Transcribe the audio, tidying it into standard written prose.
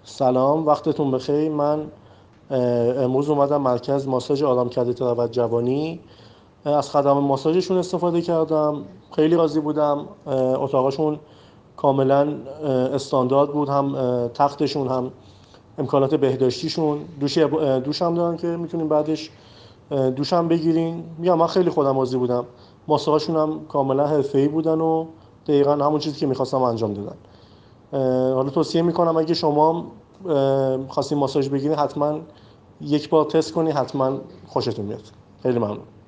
سلام، وقتتون بخیر. من امروز اومدم مرکز ماساژ آرامکده تراوت جوانی. از خدمات ماساژشون استفاده کردم، خیلی راضی بودم. اتاقشون کاملا استاندارد بود، هم تختشون هم امکانات بهداشتیشون. دوش هم دارن که میتونیم بعدش دوش هم بگیرین. میگم من خیلی خودم راضی بودم. ماساژشون هم کاملا حرفه‌ای بودن و دقیقاً همون چیزی که می‌خواستم انجام دادن. حالا توصیه میکنم اگه شما خواستین ماساژ بگیرین حتما یک بار تست کنی، حتما خوشتون میاد. خیلی ممنون.